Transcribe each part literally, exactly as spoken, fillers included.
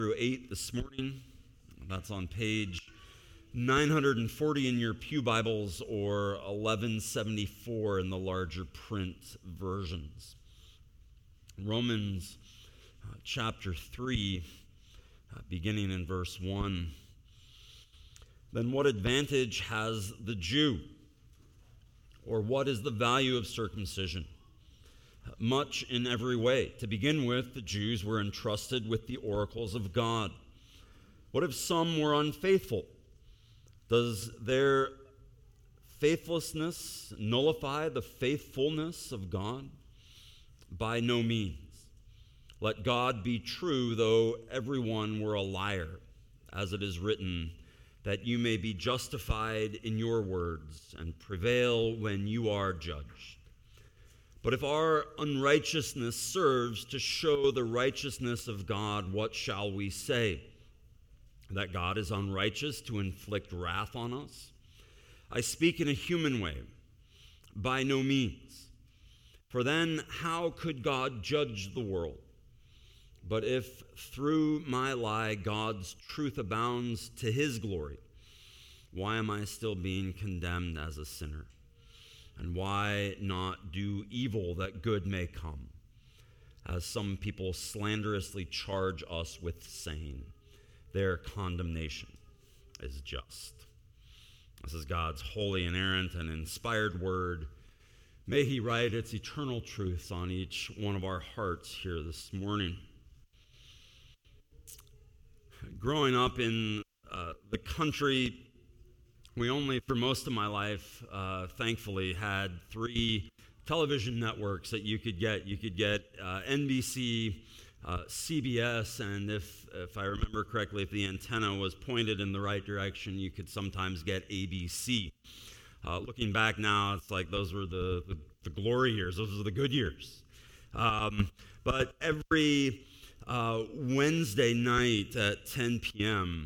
through eight this morning. That's on page nine forty in your pew Bibles or eleven seventy-four in the larger print versions. Romans uh, chapter three, uh, beginning in verse one. Then what advantage has the Jew? Or what is the value of circumcision? Much in every way. To begin with, the Jews were entrusted with the oracles of God. What if some were unfaithful? Does their faithlessness nullify the faithfulness of God? By no means. Let God be true, though everyone were a liar, as it is written, that you may be justified in your words and prevail when you are judged. But if our unrighteousness serves to show the righteousness of God, what shall we say? That God is unrighteous to inflict wrath on us? I speak in a human way. By no means. For then how could God judge the world? But if through my lie God's truth abounds to his glory, why am I still being condemned as a sinner? And why not do evil that good may come, as some people slanderously charge us with saying? Their condemnation is just. This is God's holy, inerrant, and inspired word. May he write its eternal truths on each one of our hearts here this morning. Growing up in uh, the country, we only, for most of my life, uh, thankfully, had three television networks that you could get. You could get uh, N B C, uh, C B S, and if if I remember correctly, if the antenna was pointed in the right direction, you could sometimes get A B C. Uh, looking back now, it's like those were the, the, the glory years. Those were the good years. Um, but every uh, Wednesday night at ten p.m.,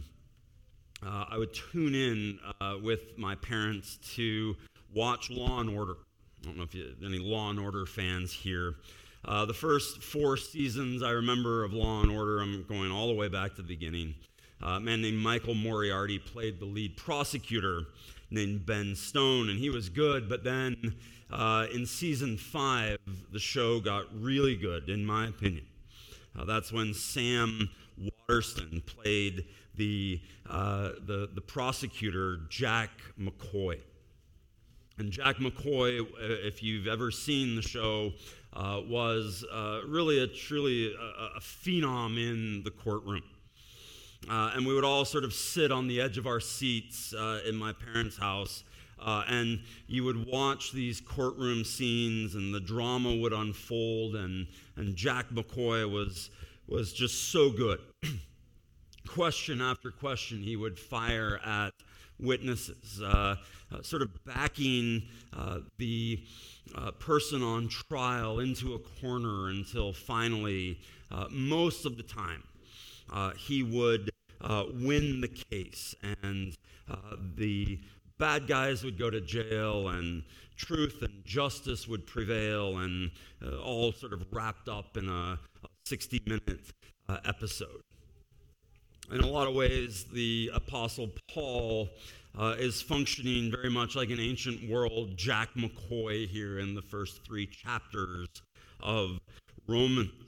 Uh, I would tune in uh, with my parents to watch Law and Order. I don't know if you any Law and Order fans here. Uh, the first four seasons I remember of Law and Order, I'm going all the way back to the beginning. Uh, a man named Michael Moriarty played the lead prosecutor named Ben Stone, and he was good, but then uh, in season five, the show got really good, in my opinion. Uh, that's when Sam Waterston played the, uh, the the prosecutor, Jack McCoy. And Jack McCoy, if you've ever seen the show, uh, was uh, really a truly a, a phenom in the courtroom. Uh, and we would all sort of sit on the edge of our seats uh, in my parents' house, uh, and you would watch these courtroom scenes, and the drama would unfold, and and Jack McCoy was was just so good. Question after question he would fire at witnesses, uh, uh, sort of backing uh, the uh, person on trial into a corner until finally, uh, most of the time, uh, he would uh, win the case, and uh, the bad guys would go to jail, and truth and justice would prevail, and uh, all sort of wrapped up in a sixty-minute uh, episode. In a lot of ways, the Apostle Paul uh, is functioning very much like an ancient world Jack McCoy here in the first three chapters of Romans.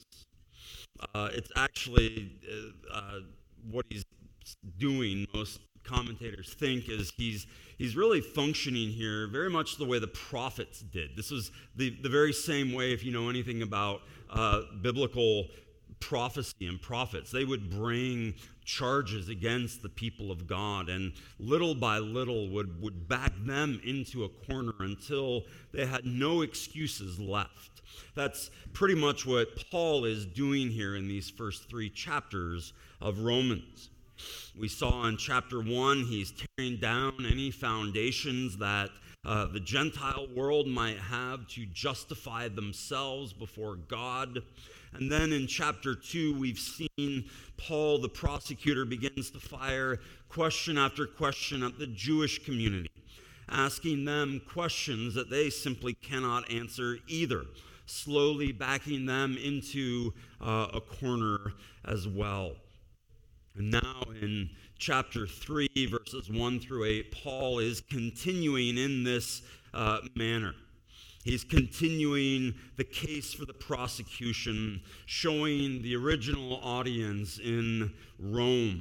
Uh, it's actually uh, uh, what he's doing, most commentators think, is he's he's really functioning here very much the way the prophets did. This was the, the very same way, if you know anything about uh, biblical prophecy and prophets. They would bring charges against the people of God, and little by little would, would back them into a corner until they had no excuses left. That's pretty much what Paul is doing here in these first three chapters of Romans. We saw in chapter one, he's tearing down any foundations that uh, the Gentile world might have to justify themselves before God. And then in chapter two, we've seen Paul, the prosecutor, begins to fire question after question at the Jewish community, asking them questions that they simply cannot answer either, slowly backing them into uh, a corner as well. And now in chapter three, verses one through eight, Paul is continuing in this uh, manner. He's continuing the case for the prosecution, showing the original audience in Rome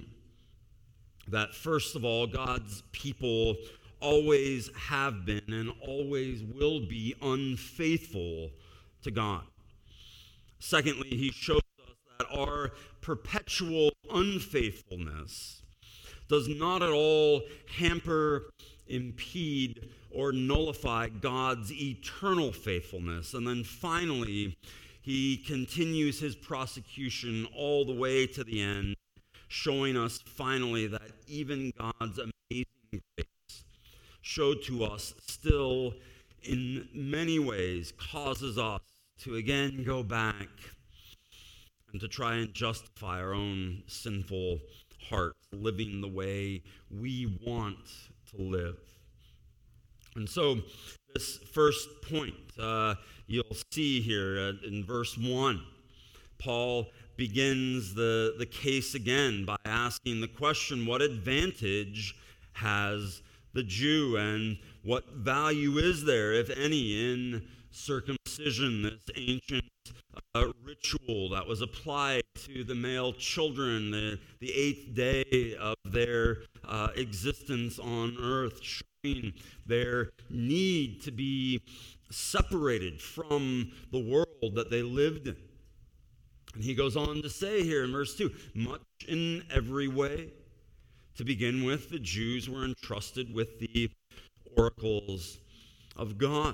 that, first of all, God's people always have been and always will be unfaithful to God. Secondly, he shows us that our perpetual unfaithfulness does not at all hamper, impede, or nullify God's eternal faithfulness. And then finally, he continues his prosecution all the way to the end, showing us finally that even God's amazing grace, showed to us, still in many ways causes us to again go back and to try and justify our own sinful hearts, living the way we want to live. And so this first point, uh, you'll see here uh, in verse one, Paul begins the, the case again by asking the question, what advantage has the Jew, and what value is there, if any, in circumcision, this ancient uh, ritual that was applied to the male children, the, the eighth day of their uh, existence on earth, showing their need to be separated from the world that they lived in. And he goes on to say here in verse two, much in every way. To begin with, the Jews were entrusted with the oracles of God.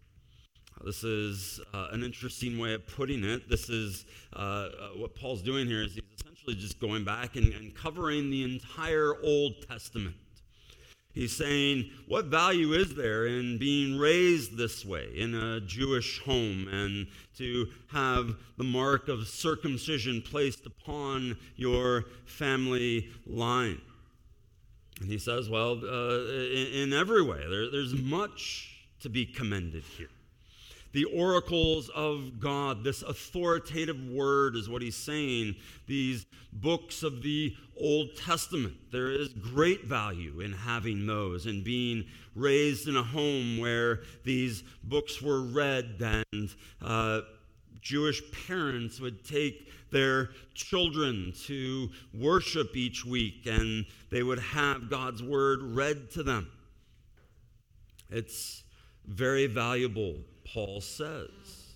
This is uh, an interesting way of putting it. This is uh, uh, what Paul's doing here is he's essentially just going back and, and covering the entire Old Testament. He's saying, what value is there in being raised this way in a Jewish home and to have the mark of circumcision placed upon your family line? And he says, well, uh, in, in every way, there, there's much to be commended here. The oracles of God, this authoritative word is what he's saying. These books of the Old Testament, there is great value in having those and being raised in a home where these books were read, and uh, Jewish parents would take their children to worship each week, and they would have God's word read to them. It's very valuable, Paul says.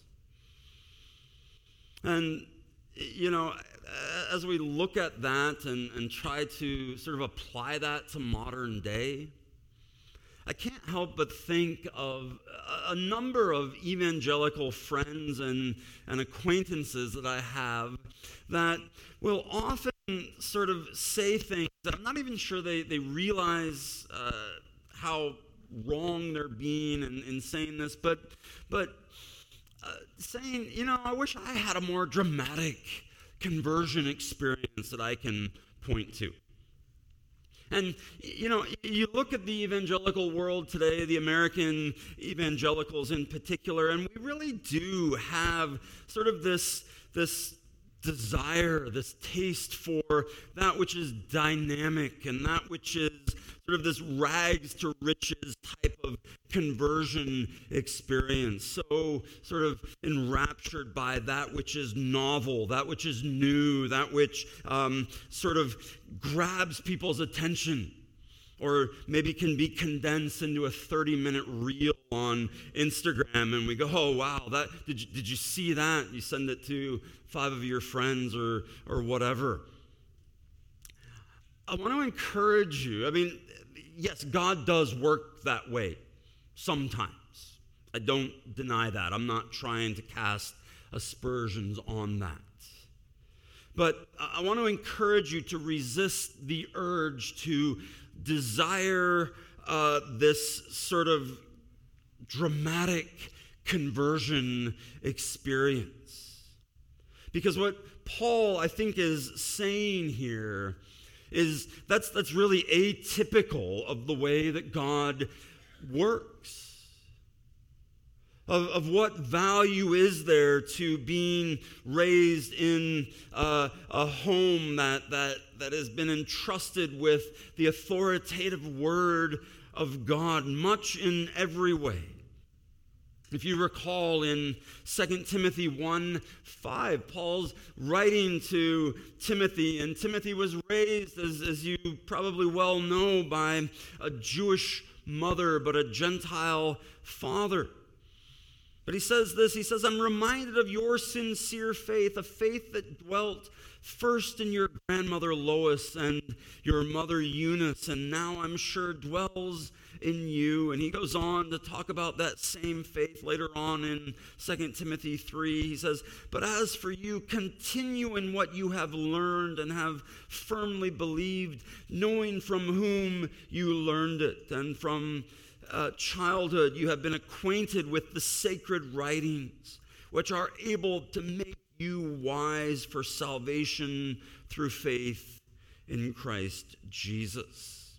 And, you know, as we look at that and, and try to sort of apply that to modern day, I can't help but think of a number of evangelical friends and, and acquaintances that I have that will often sort of say things that I'm not even sure they, they realize uh, how wrong they're being in, in saying this, but, but uh, saying, you know, I wish I had a more dramatic conversion experience that I can point to. And, you know, you look at the evangelical world today, the American evangelicals in particular, and we really do have sort of this, this desire, this taste for that which is dynamic and that which is sort of this rags to riches type of conversion experience. So sort of enraptured by that which is novel, that which is new, that which um, sort of grabs people's attention, or maybe can be condensed into a thirty-minute reel on Instagram, and we go, oh, wow, that did you, did you see that? You send it to five of your friends or or whatever. I want to encourage you. I mean, yes, God does work that way sometimes. I don't deny that. I'm not trying to cast aspersions on that. But I want to encourage you to resist the urge to desire uh, this sort of dramatic conversion experience. Because what Paul, I think, is saying here is that's that's really atypical of the way that God works. Of, of what value is there to being raised in uh, a home that, that, that has been entrusted with the authoritative word of God, much in every way. If you recall in Second Timothy one five, Paul's writing to Timothy, and Timothy was raised, as, as you probably well know, by a Jewish mother, but a Gentile father. But he says this, he says, I'm reminded of your sincere faith, a faith that dwelt first in your grandmother Lois and your mother Eunice, and now I'm sure dwells in you. And he goes on to talk about that same faith later on in Second Timothy three. He says, but as for you, continue in what you have learned and have firmly believed, knowing from whom you learned it, and from Uh, childhood, you have been acquainted with the sacred writings, which are able to make you wise for salvation through faith in Christ Jesus.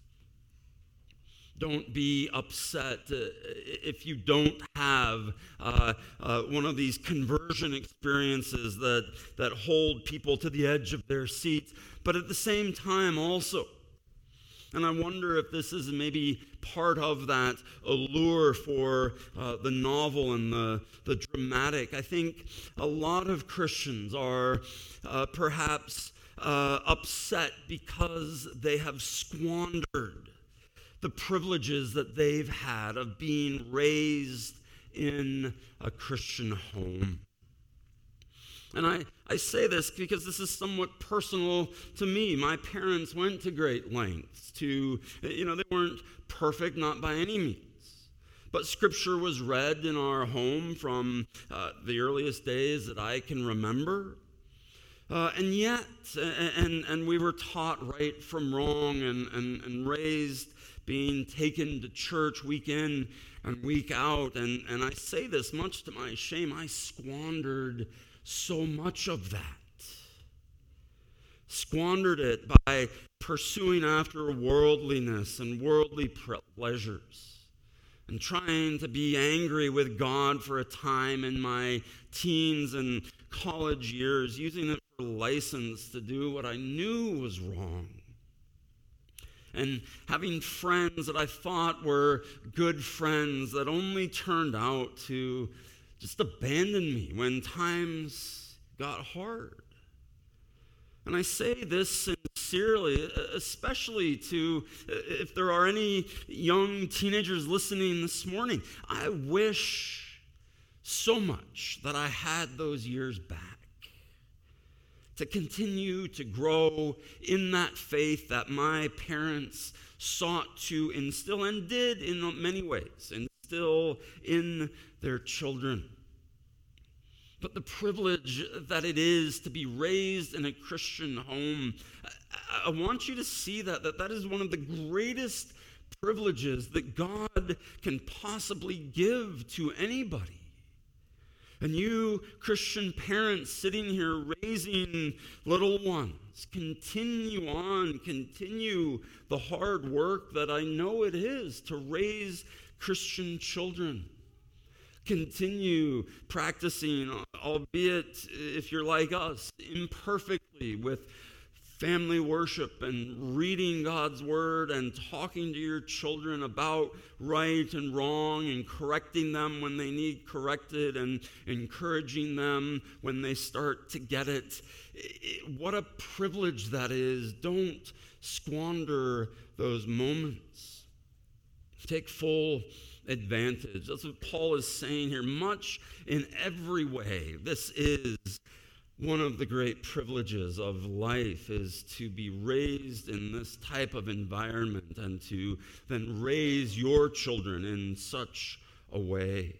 Don't be upset uh, if you don't have uh, uh, one of these conversion experiences that, that hold people to the edge of their seats. But at the same time also, and I wonder if this is maybe part of that allure for uh, the novel and the, the dramatic. I think a lot of Christians are uh, perhaps uh, upset because they have squandered the privileges that they've had of being raised in a Christian home. And I, I say this because this is somewhat personal to me. My parents went to great lengths to, you know, they weren't perfect, not by any means. But Scripture was read in our home from uh, the earliest days that I can remember. Uh, and yet, and, and we were taught right from wrong and, and, and raised being taken to church week in and week out. And, and I say this much to my shame, I squandered so much of that. Squandered it by pursuing after worldliness and worldly pleasures and trying to be angry with God for a time in my teens and college years, using it for license to do what I knew was wrong. And having friends that I thought were good friends that only turned out to just abandon me when times got hard. And I say this sincerely, especially to, if there are any young teenagers listening this morning, I wish so much that I had those years back to continue to grow in that faith that my parents sought to instill and did in many ways, instill in their children. But the privilege that it is to be raised in a Christian home, I want you to see that, that that is one of the greatest privileges that God can possibly give to anybody. And you, Christian parents sitting here raising little ones, continue on, continue the hard work that I know it is to raise Christian children. Continue practicing, albeit if you're like us, imperfectly, with family worship and reading God's word and talking to your children about right and wrong and correcting them when they need corrected and encouraging them when they start to get it. What a privilege that is. Don't squander those moments. Take full advantage. That's what Paul is saying here. Much in every way, this is one of the great privileges of life, is to be raised in this type of environment and to then raise your children in such a way.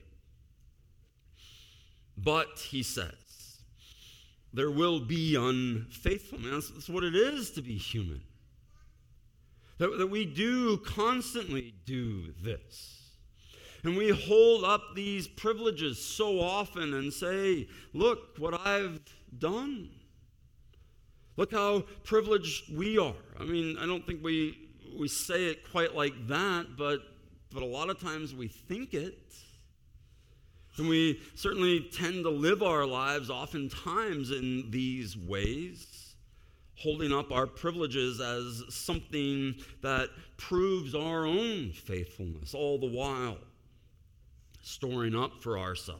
But, he says, there will be unfaithfulness. That's what it is to be human. That, that we do constantly do this. And we hold up these privileges so often and say, look what I've done. Look how privileged we are. I mean, I don't think we we say it quite like that, but, but a lot of times we think it. And we certainly tend to live our lives oftentimes in these ways, holding up our privileges as something that proves our own faithfulness, all the while storing up for ourselves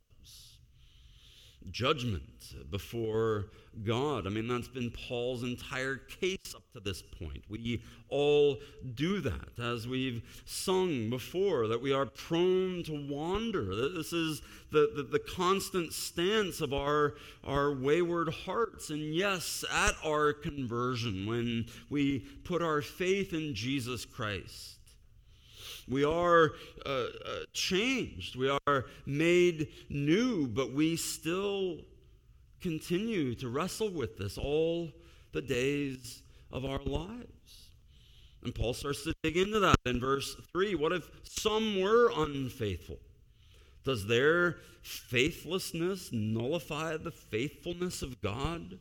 judgment before God. I mean, that's been Paul's entire case up to this point. We all do that, as we've sung before, that we are prone to wander. This is the, the, the constant stance of our, our wayward hearts. And yes, at our conversion, when we put our faith in Jesus Christ, we are uh, uh, changed. We are made new, but we still continue to wrestle with this all the days of our lives. And Paul starts to dig into that in verse three. What if some were unfaithful? Does their faithlessness nullify the faithfulness of God?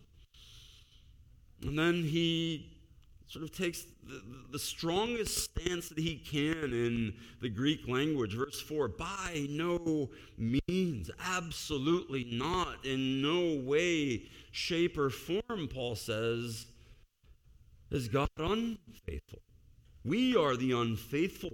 And then he sort of takes the, the strongest stance that he can in the Greek language. Verse four, by no means, absolutely not, in no way, shape, or form, Paul says, is God unfaithful. We are the unfaithful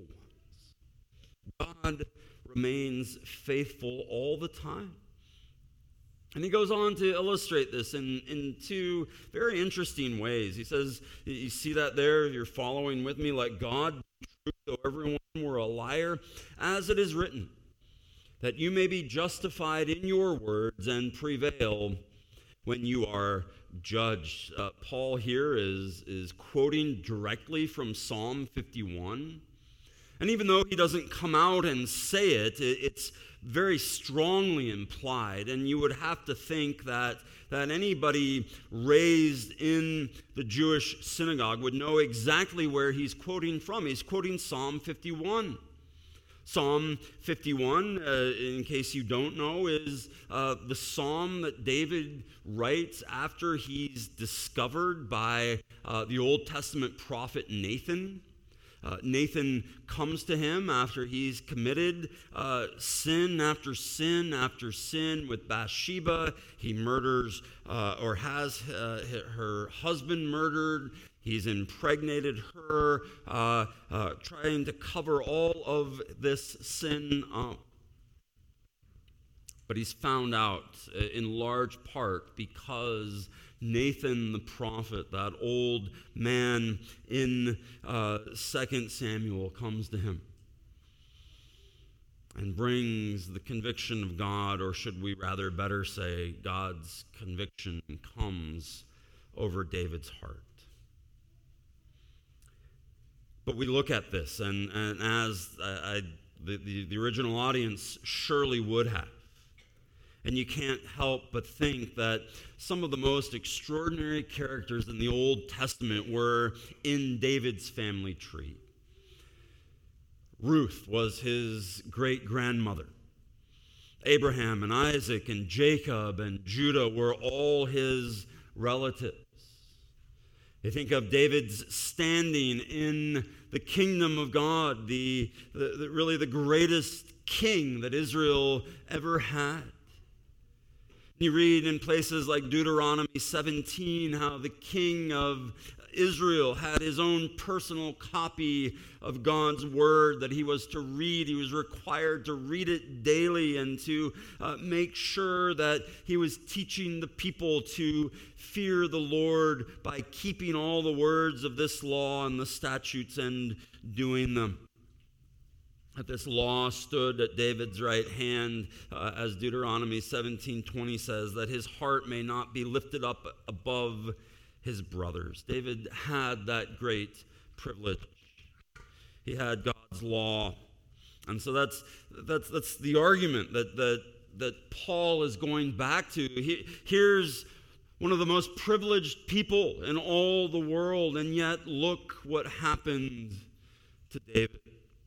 ones. God remains faithful all the time. And he goes on to illustrate this in, in two very interesting ways. He says, you see that there? You're following with me. Let God be true, though everyone were a liar, as it is written, that you may be justified in your words and prevail when you are judged. Uh, Paul here is, is quoting directly from Psalm fifty-one. And even though he doesn't come out and say it, it it's very strongly implied, and you would have to think that, that anybody raised in the Jewish synagogue would know exactly where he's quoting from. He's quoting Psalm fifty-one. Psalm fifty-one, uh, in case you don't know, is uh, the psalm that David writes after he's discovered by uh, the Old Testament prophet Nathan. Uh, Nathan comes to him after he's committed uh, sin after sin after sin with Bathsheba. He murders uh, or has uh, her husband murdered. He's impregnated her, uh, uh, trying to cover all of this sin up. But he's found out in large part because Nathan the prophet, that old man in uh, Second Samuel, comes to him and brings the conviction of God, or should we rather better say, God's conviction comes over David's heart. But we look at this, and, and as I, I, the, the, the original audience surely would have, and you can't help but think that some of the most extraordinary characters in the Old Testament were in David's family tree. Ruth was his great-grandmother. Abraham and Isaac and Jacob and Judah were all his relatives. You think of David's standing in the kingdom of God, the, the, the really the greatest king that Israel ever had. You read in places like Deuteronomy seventeen how the king of Israel had his own personal copy of God's word that he was to read. He was required to read it daily and to uh, make sure that he was teaching the people to fear the Lord by keeping all the words of this law and the statutes and doing them. That this law stood at David's right hand, uh, as Deuteronomy seventeen twenty says, that his heart may not be lifted up above his brothers. David had that great privilege. He had God's law. And so that's that's that's the argument that that, that Paul is going back to. He, here's one of the most privileged people in all the world, and yet look what happened to David.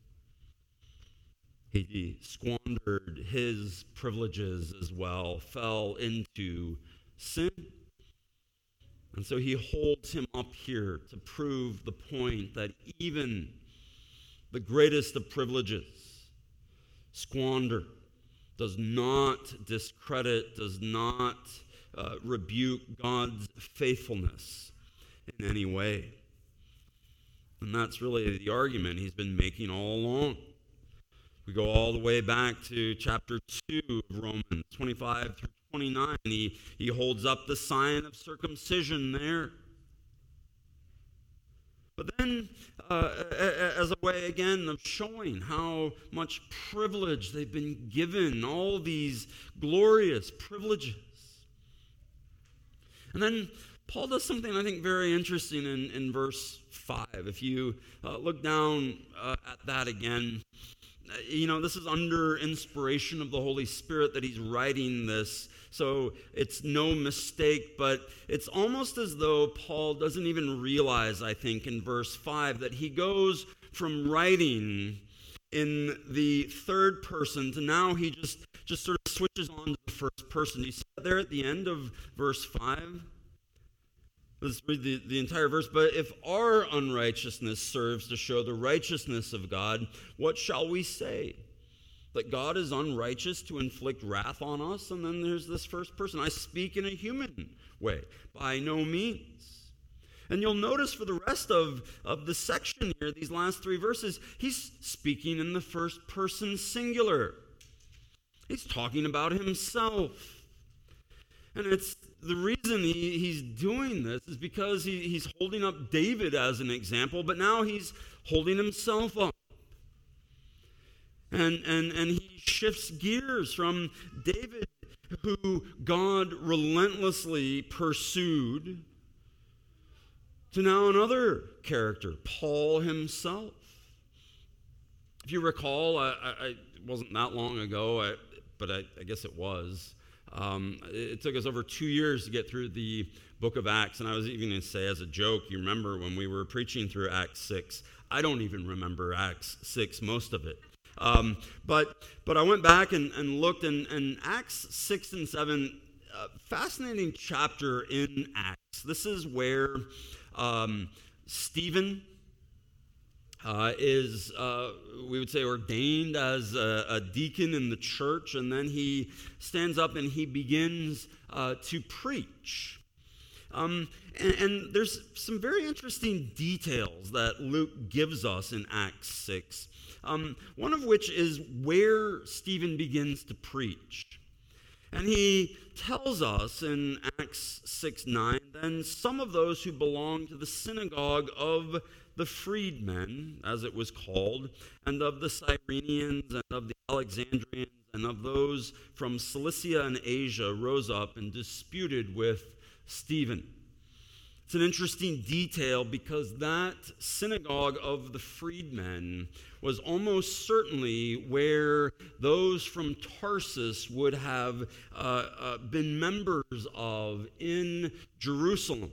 He squandered his privileges as well, fell into sin. And so he holds him up here to prove the point that even the greatest of privileges squander does not discredit, does not uh, rebuke God's faithfulness in any way. And that's really the argument he's been making all along. We go all the way back to chapter two of Romans, twenty-five through twenty-nine. He, he holds up the sign of circumcision there. But then, uh, as a way, again, of showing how much privilege they've been given, all these glorious privileges. And then Paul does something I think very interesting in, in verse five. If you uh, look down uh, at that again, you know, this is under inspiration of the Holy Spirit that he's writing this. So it's no mistake, but it's almost as though Paul doesn't even realize, I think, in verse five, that he goes from writing in the third person to now he just, just sort of switches on to the first person. You see that there at the end of verse five? Let's read the, the entire verse. But if our unrighteousness serves to show the righteousness of God, what shall we say? That God is unrighteous to inflict wrath on us? And then there's this first person. I speak in a human way. By no means. And you'll notice for the rest of, of the section here, these last three verses, he's speaking in the first person singular. He's talking about himself. And it's the reason he, he's doing this is because he, he's holding up David as an example, but now he's holding himself up. And, and, and he shifts gears from David, who God relentlessly pursued, to now another character, Paul himself. If you recall, I, I, it wasn't that long ago, I, but I, I guess it was. Um, it took us over two years to get through the book of Acts, and I was even going to say as a joke, you remember when we were preaching through Acts six, I don't even remember Acts six, most of it. Um, but but I went back and, and looked, and, and Acts six and seven, uh, fascinating chapter in Acts. This is where um, Stephen Uh, is, uh, we would say, ordained as a, a deacon in the church, and then he stands up and he begins uh, to preach. Um, and, and there's some very interesting details that Luke gives us in Acts six, um, one of which is where Stephen begins to preach. And he tells us in Acts six nine, then some of those who belonged to the synagogue of the freedmen, as it was called, and of the Cyrenians, and of the Alexandrians, and of those from Cilicia and Asia rose up and disputed with Stephen. It's an interesting detail because that synagogue of the freedmen was almost certainly where those from Tarsus would have uh, uh, been members of in Jerusalem.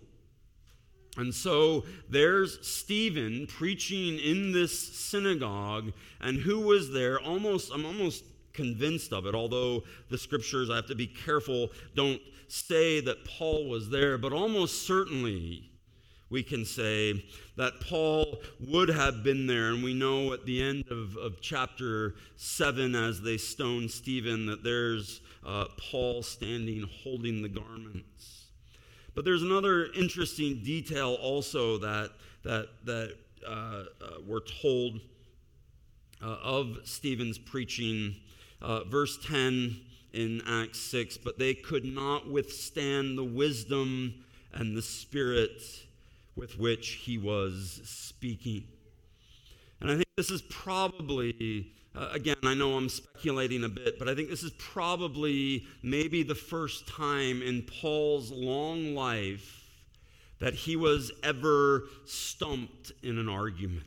And so there's Stephen preaching in this synagogue, and who was there? Almost, I'm almost convinced of it, although the scriptures, I have to be careful, don't say that Paul was there, but almost certainly we can say that Paul would have been there. And we know at the end of, of chapter seven, as they stone Stephen, that there's uh, Paul standing holding the garments. But there's another interesting detail also that that that uh, uh, we're told uh, of Stephen's preaching. Uh, verse ten in Acts six, but they could not withstand the wisdom and the spirit with which he was speaking. And I think this is probably, uh, again, I know I'm speculating a bit, but I think this is probably maybe the first time in Paul's long life that he was ever stumped in an argument.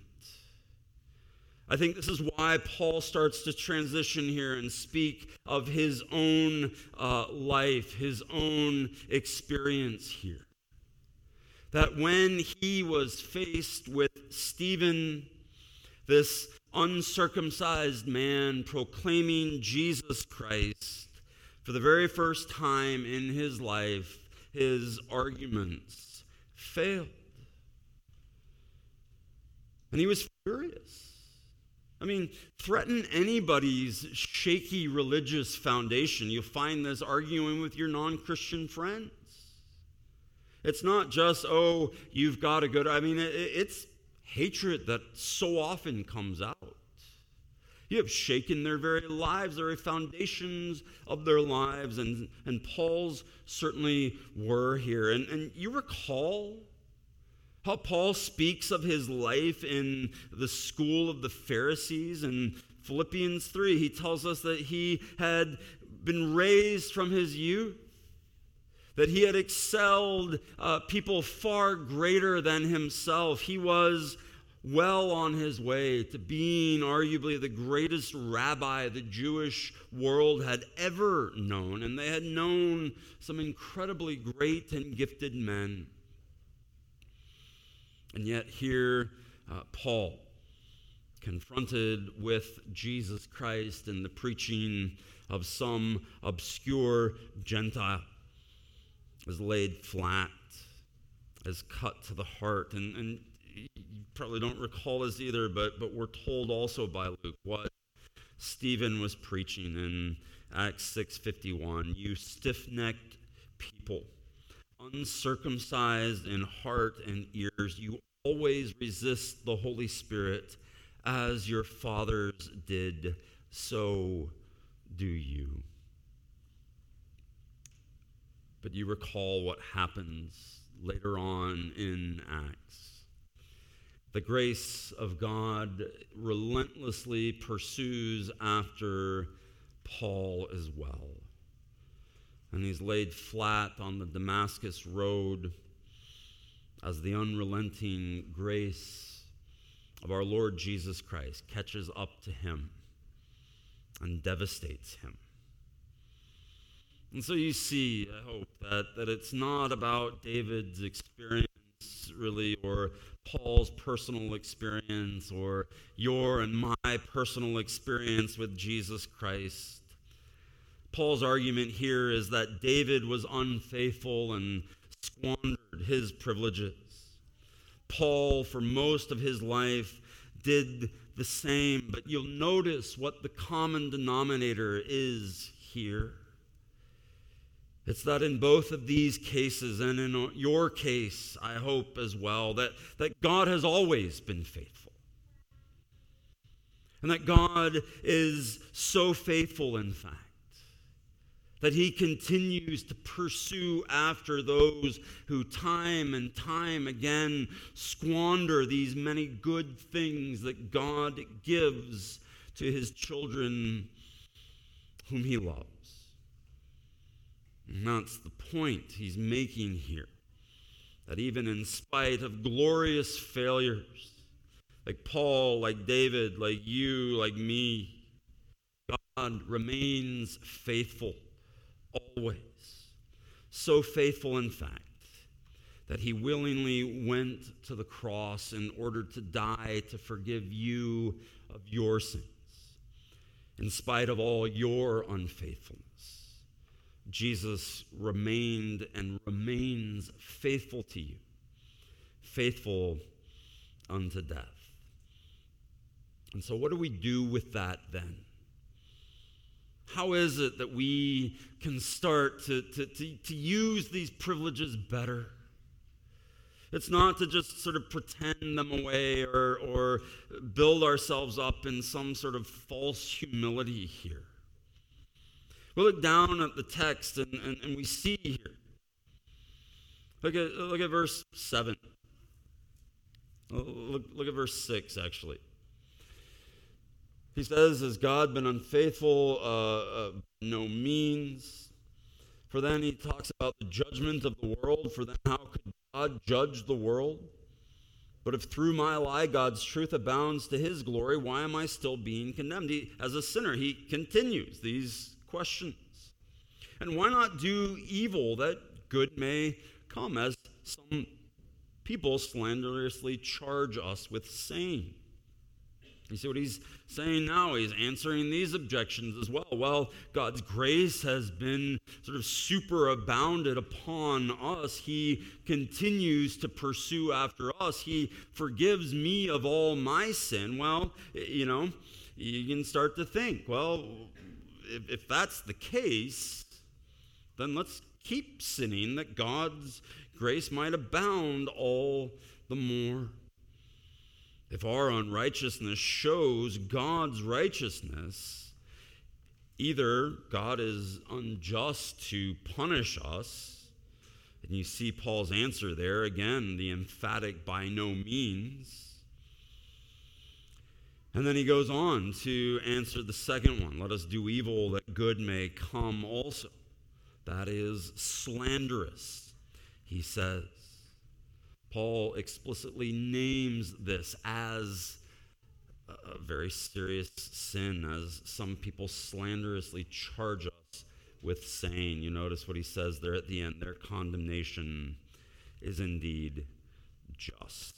I think this is why Paul starts to transition here and speak of his own uh, life, his own experience here. That when he was faced with Stephen, this uncircumcised man proclaiming Jesus Christ for the very first time in his life, his arguments failed. And he was furious. I mean, threaten anybody's shaky religious foundation. You'll find this arguing with your non-Christian friends. It's not just, oh, you've got a good, I mean, it, it's hatred that so often comes out. You have shaken their very lives, their very foundations of their lives, and, and Paul's certainly were here. And, and you recall how Paul speaks of his life in the school of the Pharisees in Philippians three. He tells us that he had been raised from his youth, that he had excelled uh, people far greater than himself. He was well on his way to being arguably the greatest rabbi the Jewish world had ever known. And they had known some incredibly great and gifted men. And yet here, uh, Paul, confronted with Jesus Christ and the preaching of some obscure Gentile, is laid flat, is cut to the heart. And, and you probably don't recall this either, but, but we're told also by Luke what Stephen was preaching in Acts six fifty-one. You stiff-necked people, uncircumcised in heart and ears, you always resist the Holy Spirit as your fathers did, so do you. But you recall what happens later on in Acts. The grace of God relentlessly pursues after Paul as well. And he's laid flat on the Damascus road as the unrelenting grace of our Lord Jesus Christ catches up to him and devastates him. And so you see, I hope, that, that it's not about David's experience, really, or Paul's personal experience, or your and my personal experience with Jesus Christ. Paul's argument here is that David was unfaithful and squandered his privileges. Paul, for most of his life, did the same, but you'll notice what the common denominator is here. It's that in both of these cases, and in your case, I hope as well, that, that God has always been faithful. And that God is so faithful, in fact, that he continues to pursue after those who time and time again squander these many good things that God gives to his children whom he loves. And that's the point he's making here. That even in spite of glorious failures, like Paul, like David, like you, like me, God remains faithful always. So faithful, in fact, that he willingly went to the cross in order to die to forgive you of your sins, in spite of all your unfaithfulness. Jesus remained and remains faithful to you, faithful unto death. And so what do we do with that then? How is it that we can start to, to, to, to use these privileges better? It's not to just sort of pretend them away or, or build ourselves up in some sort of false humility here. We look down at the text and, and, and we see here. Look at, look at verse seven. Look, look at verse six, actually. He says, has God been unfaithful? Uh, uh, no means. For then he talks about the judgment of the world. For then how could God judge the world? But if through my lie God's truth abounds to his glory, why am I still being condemned? He, as a sinner, he continues these questions. And why not do evil that good may come, as some people slanderously charge us with saying? You see what he's saying now? He's answering these objections as well. Well, God's grace has been sort of superabounded upon us. He continues to pursue after us. He forgives me of all my sin. Well, you know, you can start to think, well, if, if that's the case, then let's keep sinning that God's grace might abound all the more. If our unrighteousness shows God's righteousness, either God is unjust to punish us, and you see Paul's answer there, again, the emphatic by no means. And then he goes on to answer the second one. Let us do evil that good may come also. That is slanderous, he says. Paul explicitly names this as a very serious sin, as some people slanderously charge us with saying. You notice what he says there at the end. Their condemnation is indeed just.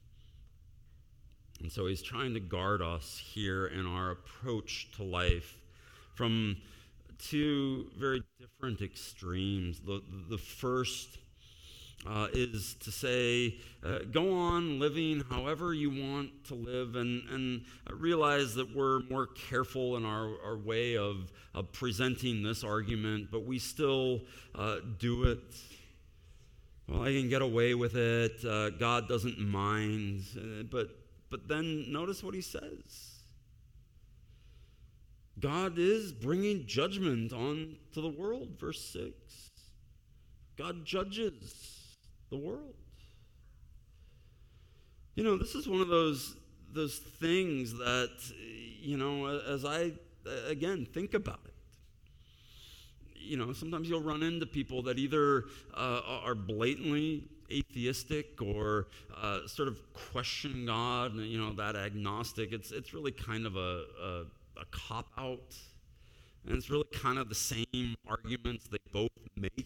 And so he's trying to guard us here in our approach to life from two very different extremes. The, the first Uh, is to say, uh, go on living however you want to live, and, and realize that we're more careful in our, our way of, of presenting this argument, but we still uh, do it. Well, I can get away with it. Uh, God doesn't mind. Uh, but, but then notice what he says. God is bringing judgment on to the world, verse six. God judges the world. You know, this is one of those those things that, you know, as I, again, think about it, you know, sometimes you'll run into people that either uh, are blatantly atheistic or uh, sort of question God, you know, that agnostic. It's it's really kind of a, a, a cop-out, and it's really kind of the same arguments they both make.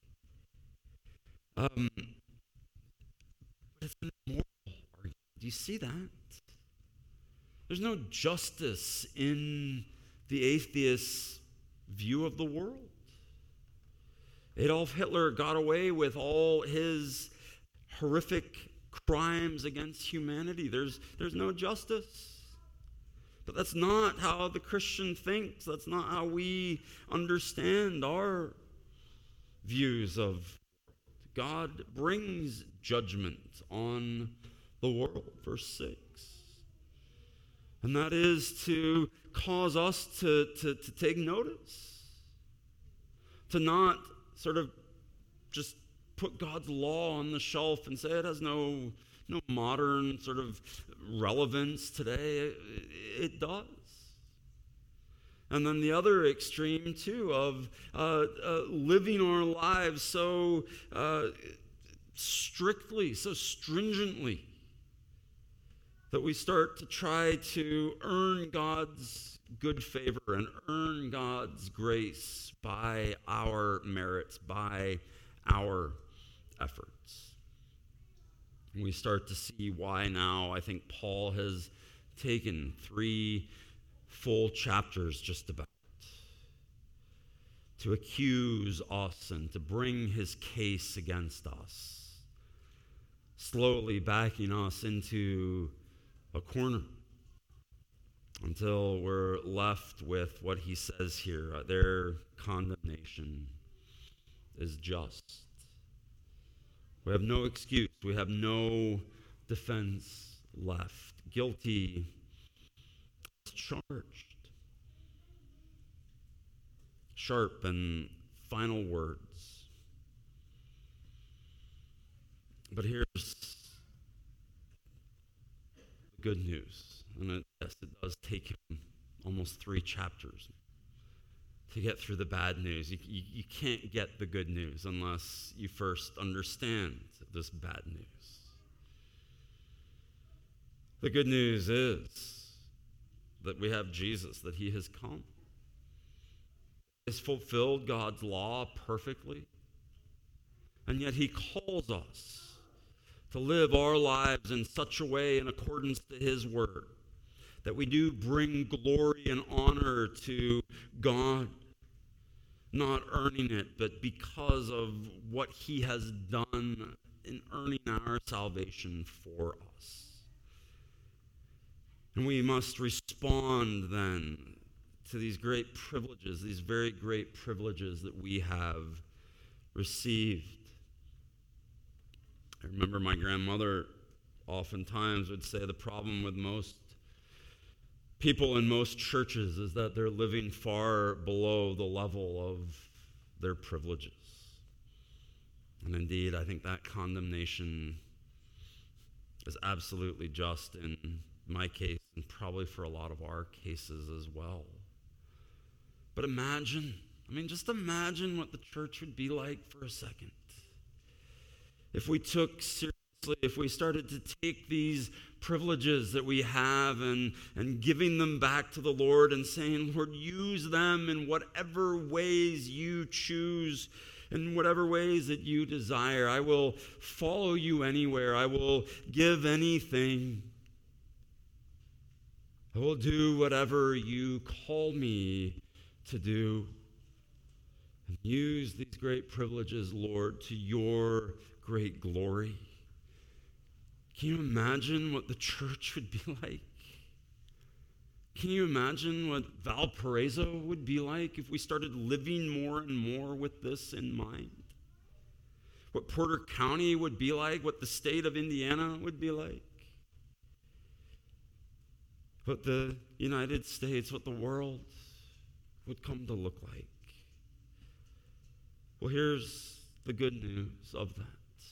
Um, but it's an immoral argument. Do you see that? There's no justice in the atheist's view of the world. Adolf Hitler got away with all his horrific crimes against humanity. There's, there's no justice. But that's not how the Christian thinks. That's not how we understand our views of God brings judgment on the world, verse six. And that is to cause us to, to, to take notice, to not sort of just put God's law on the shelf and say it has no, no modern sort of relevance today. It, it does. And then the other extreme, too, of uh, uh, living our lives so uh, strictly, so stringently, that we start to try to earn God's good favor and earn God's grace by our merits, by our efforts. And we start to see why now I think Paul has taken three full chapters just about to accuse us and to bring his case against us, slowly backing us into a corner until we're left with what he says here. Their condemnation is just. We have no excuse. We have no defense left. Guilty charged. Sharp and final words. But here's the good news. And it, yes, it does take him almost three chapters to get through the bad news. You, you, you can't get the good news unless you first understand this bad news. The good news is that we have Jesus, that he has come. He has fulfilled God's law perfectly. And yet he calls us to live our lives in such a way in accordance to his word that we do bring glory and honor to God, not earning it, but because of what he has done in earning our salvation for us. And we must respond then to these great privileges, these very great privileges that we have received. I remember my grandmother oftentimes would say the problem with most people in most churches is that they're living far below the level of their privileges. And indeed, I think that condemnation is absolutely just in my case and probably for a lot of our cases as well. But imagine, I mean, just imagine what the church would be like for a second. If we took seriously, if we started to take these privileges that we have and, and giving them back to the Lord and saying, Lord, use them in whatever ways you choose, in whatever ways that you desire. I will follow you anywhere. I will give anything. I will do whatever you call me to do. And use these great privileges, Lord, to your great glory. Can you imagine what the church would be like? Can you imagine what Valparaiso would be like if we started living more and more with this in mind? What Porter County would be like, what the state of Indiana would be like? What the United States, what the world would come to look like? Well, here's the good news of that.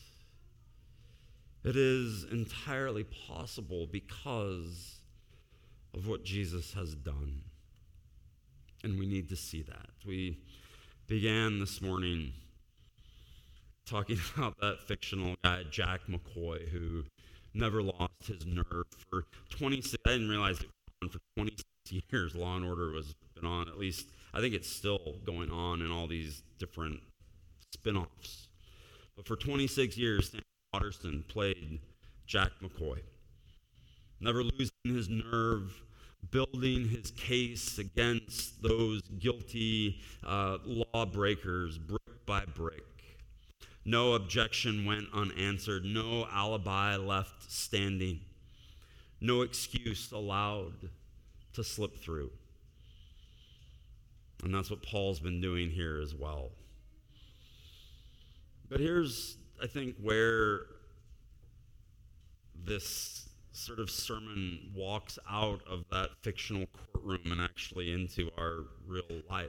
It is entirely possible because of what Jesus has done. And we need to see that. We began this morning talking about that fictional guy, Jack McCoy, who never lost his nerve for twenty-six. I didn't realize it was on for twenty-six years. Law and Order was been on, at least I think it's still going on in all these different spin-offs. But for twenty-six years, Sam Waterston played Jack McCoy, never losing his nerve, building his case against those guilty uh, lawbreakers brick by brick. No objection went unanswered, no alibi left standing, no excuse allowed to slip through. And that's what Paul's been doing here as well. But here's, I think, where this sort of sermon walks out of that fictional courtroom and actually into our real life.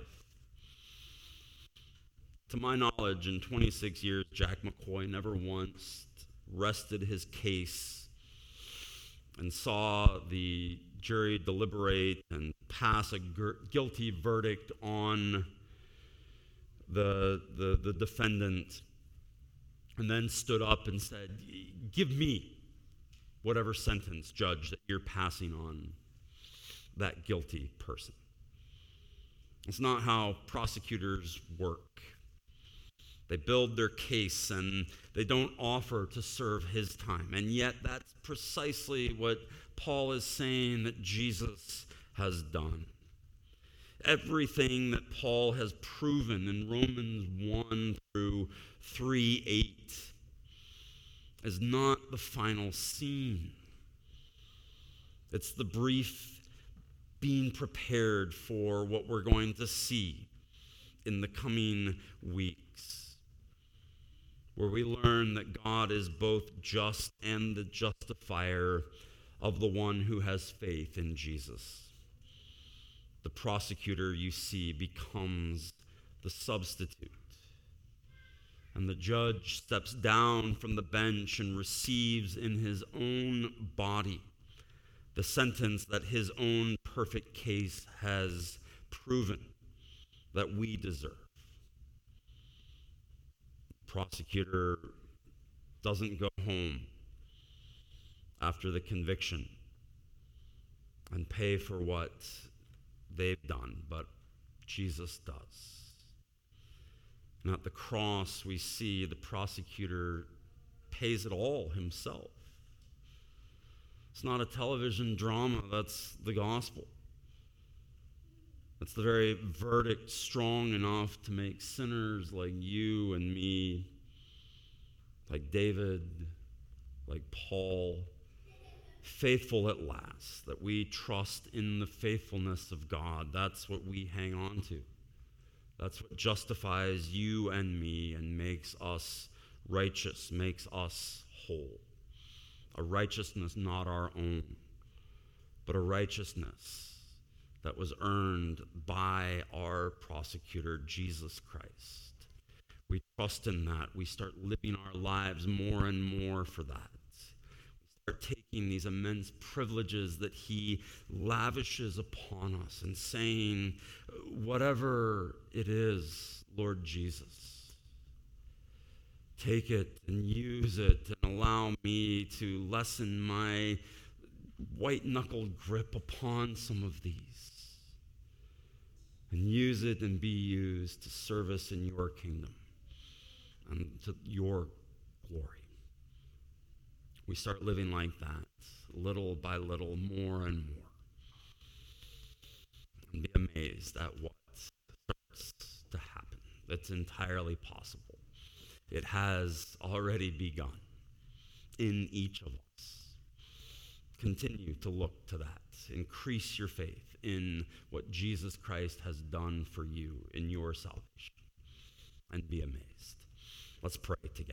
To my knowledge, in twenty-six years, Jack McCoy never once rested his case and saw the jury deliberate and pass a guilty verdict on the, the, the defendant, and then stood up and said, give me whatever sentence, judge, that you're passing on that guilty person. It's not how prosecutors work. They build their case and they don't offer to serve his time. And yet that's precisely what Paul is saying that Jesus has done. Everything that Paul has proven in Romans one through three eight is not the final scene. It's the brief being prepared for what we're going to see in the coming weeks, where we learn that God is both just and the justifier of the one who has faith in Jesus. The prosecutor, you see, becomes the substitute. And the judge steps down from the bench and receives in his own body the sentence that his own perfect case has proven that we deserve. The prosecutor doesn't go home after the conviction and pay for what they've done, but Jesus does. And at the cross, we see the prosecutor pays it all himself. It's not a television drama. That's the gospel. It's the very verdict strong enough to make sinners like you and me, like David, like Paul, faithful at last, that we trust in the faithfulness of God. That's what we hang on to. That's what justifies you and me and makes us righteous, makes us whole. A righteousness not our own, but a righteousness that was earned by our prosecutor, Jesus Christ. We trust in that. We start living our lives more and more for that. We start taking these immense privileges that he lavishes upon us and saying, whatever it is, Lord Jesus, take it and use it and allow me to lessen my white-knuckled grip upon some of these. And use it and be used to service in your kingdom and to your glory. We start living like that, little by little, more and more. And be amazed at what starts to happen. It's entirely possible. It has already begun in each of us. Continue to look to that. Increase your faith in what Jesus Christ has done for you in your salvation. And be amazed. Let's pray together.